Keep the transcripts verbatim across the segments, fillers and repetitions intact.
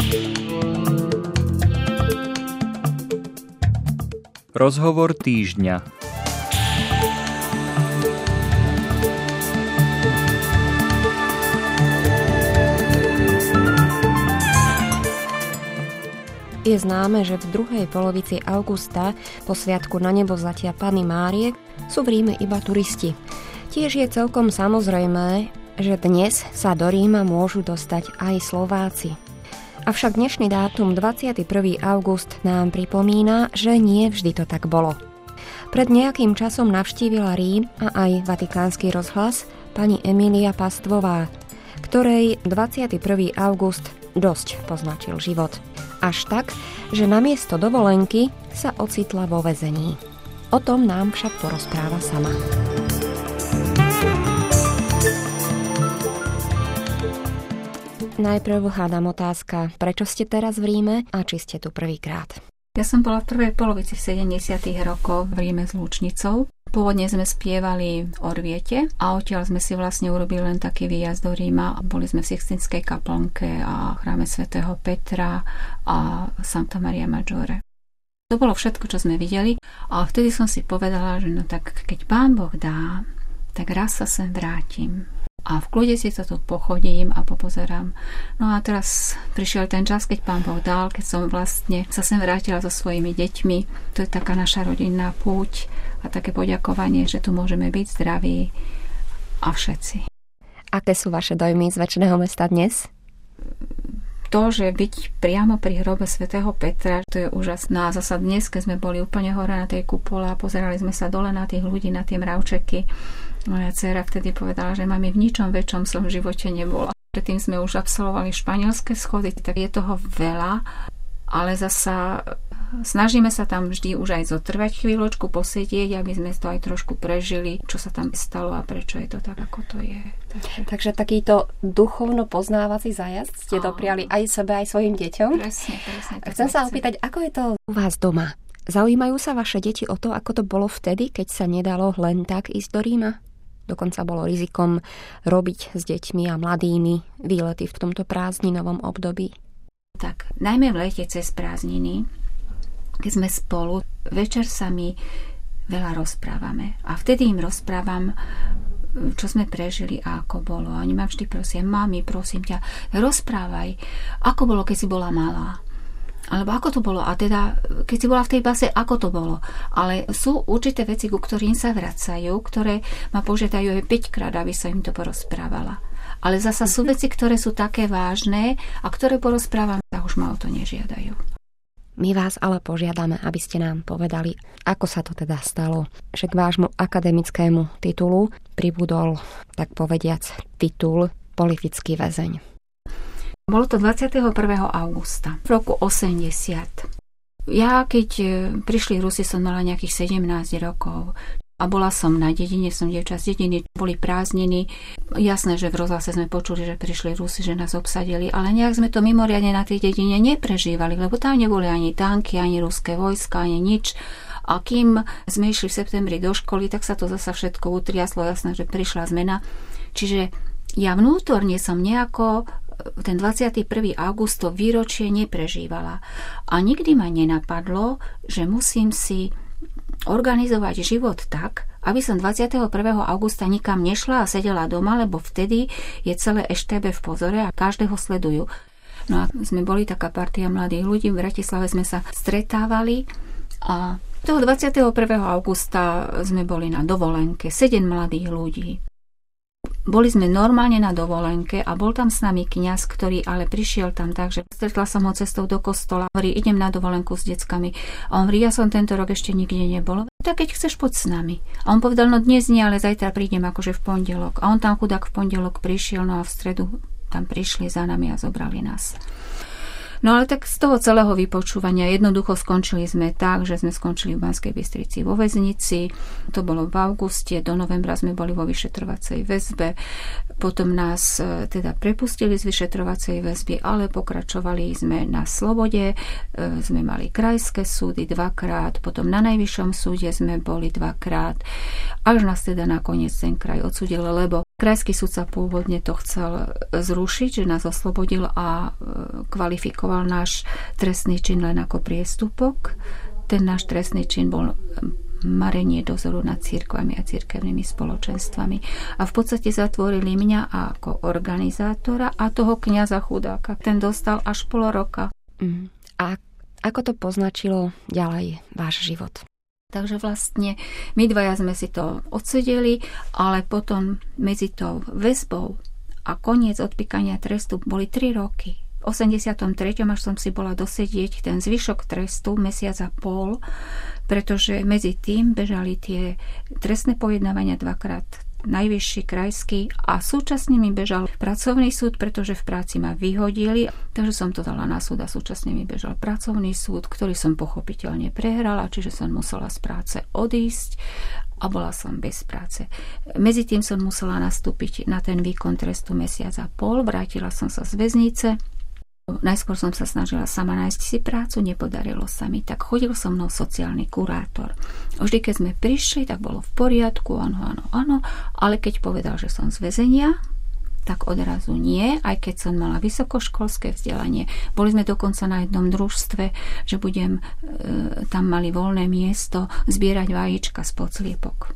Rozhovor týždňa. Je známe, že v druhej polovici augusta po sviatku na nebovzatia Panny Márie sú v Ríme iba turisti. Tiež je celkom samozrejmé, že dnes sa do Ríma môžu dostať aj Slováci. Avšak dnešný dátum dvadsiateho prvého augusta nám pripomína, že nie vždy to tak bolo. Pred nejakým časom navštívila Rím a aj Vatikánsky rozhlas pani Emília Pastvová, ktorej dvadsiateho prvého augusta dosť poznačil život. Až tak, že namiesto dovolenky sa ocitla vo väzení. O tom nám však porozpráva sama. Najprv hádam otázka, prečo ste teraz v Ríme a či ste tu prvýkrát? Ja som bola v prvej polovici sedemdesiatych rokov v Ríme s Lúčnicou. Pôvodne sme spievali v Orviete a odtiaľ sme si vlastne urobili len taký výjazd do Ríma. Boli sme v Sixtinskej kaplnke a chráme svätého Petra a Santa Maria Maggiore. To bolo všetko, čo sme videli a vtedy som si povedala, že no tak keď Pán Boh dá, tak raz sa sem vrátim. A v kľude si to tu pochodím a popozerám. No a teraz prišiel ten čas, keď Pán Boh dal, keď som vlastne sa sem vrátila so svojimi deťmi. To je taká naša rodinná púť a také poďakovanie, že tu môžeme byť zdraví a všetci. Aké sú vaše dojmy z Večného mesta dnes? To, že byť priamo pri hrobe svätého Petra, to je úžasné. A zasa dnes, keď sme boli úplne hore na tej kupole a pozerali sme sa dole na tých ľudí, na tie mravčeky, moja dcéra vtedy povedala, že mami, v ničom väčšom som v živote nebola. Predtým sme už absolvovali španielské schody, tak je toho veľa, ale zasa snažíme sa tam vždy už aj zotrvať chvíľočku, posedieť, aby sme to aj trošku prežili, čo sa tam stalo a prečo je to tak, ako to je. Takže, Takže takýto duchovno poznávací zájazd ste dopriali aj sebe, aj svojim deťom. Presne, presne. Chcem sa opýtať, ako je to u vás doma? Zaujímajú sa vaše deti o to, ako to bolo vtedy, keď sa nedalo len tak ísť do Ríma? Dokonca bolo rizikom robiť s deťmi a mladými výlety v tomto prázdninovom období. Tak, najmä v lete cez prázdniny, keď sme spolu, večer sa mi veľa rozprávame. A vtedy im rozprávam, čo sme prežili a ako bolo. A oni ma vždy prosia, mami, prosím ťa, rozprávaj, ako bolo, keď si bola malá. Alebo ako to bolo. A teda, keď si bola v tej base, ako to bolo. Ale sú určité veci, ku ktorým sa vracajú, ktoré ma požiadajú aj päťkrát, aby som im to porozprávala. Ale zasa sú veci, ktoré sú také vážne a ktoré porozprávam, tak už ma o to nežiadajú. My vás ale požiadame, aby ste nám povedali, ako sa to teda stalo, že k vášmu akademickému titulu pribudol, tak povediac, titul politický väzeň. Bolo to dvadsiateho prvého augusta v roku osemdesiat. Ja, keď prišli Rusi, som mala nejakých sedemnásť rokov a bola som na dedine, som dievča z dediny, boli prázdniny. Jasné, že v rozhlase sme počuli, že prišli Rusi, že nás obsadili, ale nejak sme to mimoriadne na tej dedine neprežívali, lebo tam neboli ani tanky, ani ruské vojska, ani nič. A kým sme išli v septembri do školy, tak sa to zasa všetko utriaslo, jasné, že prišla zmena. Čiže ja vnútorne som nejako ten dvadsiateho prvého augusta výročie neprežívala. A nikdy ma nenapadlo, že musím si organizovať život tak, aby som dvadsiateho prvého augusta nikam nešla a sedela doma, lebo vtedy je celé eš té bé v pozore a každého sledujú. No a sme boli taká partia mladých ľudí, v Bratislave sme sa stretávali a toho dvadsiateho prvého augusta sme boli na dovolenke, sedem mladých ľudí. Boli sme normálne na dovolenke a bol tam s nami kňaz, ktorý ale prišiel tam tak, že stretla som ho cestou do kostola. Hovorí, idem na dovolenku s deckami. A on hovorí, ja som tento rok ešte nikde nebol. Tak keď chceš, poď s nami. A on povedal, no dnes nie, ale zajtra prídem akože v pondelok. A on tam chudák v pondelok prišiel, no a v stredu tam prišli za nami a zobrali nás. No ale tak z toho celého vypočúvania jednoducho skončili sme tak, že sme skončili v Banskej Bystrici vo väznici. To bolo v auguste, do novembra sme boli vo vyšetrovacej väzbe. Potom nás teda prepustili z vyšetrovacej väzby, ale pokračovali sme na slobode. Sme mali krajské súdy dvakrát, potom na najvyššom súde sme boli dvakrát. Až nás teda nakoniec ten kraj odsúdil, lebo Krajský sudca pôvodne to chcel zrušiť, že nás oslobodil a kvalifikoval náš trestný čin len ako priestupok. Ten náš trestný čin bol marenie dozoru nad cirkvami a cirkevnými spoločenstvami. A v podstate zatvorili mňa ako organizátora a toho kňaza chudáka. Ten dostal až pol roka. Mm. A ako to poznačilo ďalej váš život? Takže vlastne my dvaja sme si to odsedeli, ale potom medzi tou väzbou a koniec odpíkania trestu boli tri roky. V osemdesiatom treťom až som si bola dosedieť ten zvyšok trestu, mesiac a pol, pretože medzi tým bežali tie trestné pojednávania dvakrát najvyšší krajský a súčasne mi bežal pracovný súd, pretože v práci ma vyhodili, takže som to dala na súd a súčasne mi bežal pracovný súd, ktorý som pochopiteľne prehrala, čiže som musela z práce odísť a bola som bez práce. Medzi tým som musela nastúpiť na ten výkon trestu mesiac a pol, vrátila som sa z väznice. Najskôr som sa snažila sama nájsť si prácu, nepodarilo sa mi, tak chodil so mnou sociálny kurátor. Vždy, keď sme prišli, tak bolo v poriadku, áno, áno, áno, ale keď povedal, že som z väzenia, tak odrazu nie, aj keď som mala vysokoškolské vzdelanie. Boli sme dokonca na jednom družstve, že budem, e, tam mali voľné miesto, zbierať vajíčka z podsliepok.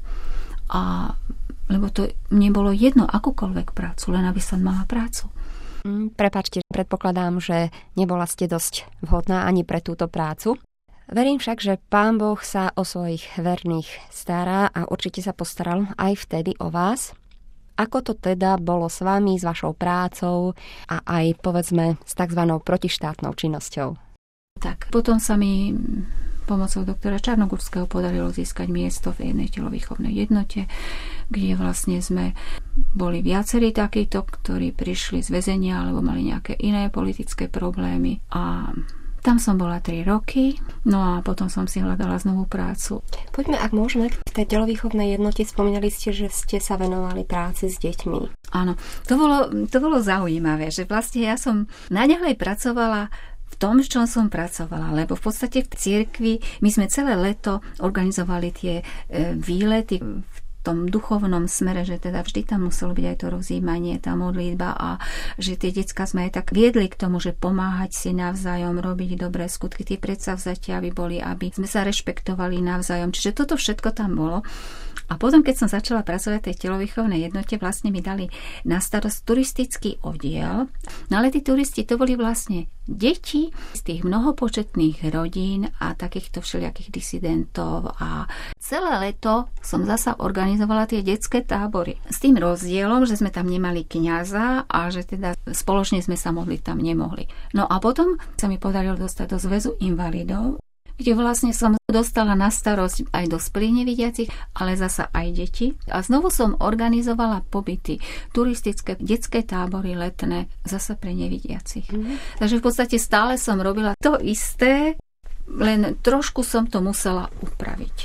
A lebo to mne bolo jedno akúkoľvek prácu, len aby som mala prácu. Prepáčte, predpokladám, že nebola ste dosť vhodná ani pre túto prácu. Verím však, že Pán Boh sa o svojich verných stará a určite sa postaral aj vtedy o vás. Ako to teda bolo s vami, s vašou prácou a aj, povedzme, s tzv. Protištátnou činnosťou? Tak, potom sa mi pomocou doktora Čarnogurského podarilo získať miesto v jednej telovýchovnej jednote, kde vlastne sme boli viacerí takíto, ktorí prišli z väzenia alebo mali nejaké iné politické problémy a tam som bola tri roky, no a potom som si hľadala znovu prácu. Poďme, ak môžeme, v tej telovýchovnej jednote spomínali ste, že ste sa venovali práci s deťmi. Áno, to bolo, to bolo zaujímavé, že vlastne ja som naďalej pracovala v tom, v čom som pracovala, lebo v podstate v cirkvi my sme celé leto organizovali tie e, výlety v tom duchovnom smere, že teda vždy tam muselo byť aj to rozjímanie, tá modlitba a že tie decká sme aj tak viedli k tomu, že pomáhať si navzájom, robiť dobré skutky, tie predsavzatia, aby boli, aby sme sa rešpektovali navzájom. Čiže toto všetko tam bolo. A potom, keď som začala pracovať v tej telovýchovnej jednote, vlastne mi dali na starosť turistický oddiel. No ale tí turisti, to boli vlastne deti z tých mnohopočetných rodín a takýchto všelijakých disidentov. A celé leto som zasa organizovala tie detské tábory. S tým rozdielom, že sme tam nemali kňaza a že teda spoločne sme sa modliť tam nemohli. No a potom sa mi podarilo dostať do Zväzu invalidov, kde vlastne som dostala na starosť aj dospelých nevidiacich, ale zasa aj deti. A znovu som organizovala pobyty, turistické, detské tábory letné, zasa pre nevidiacich. Mm-hmm. Takže v podstate stále som robila to isté, len trošku som to musela upraviť.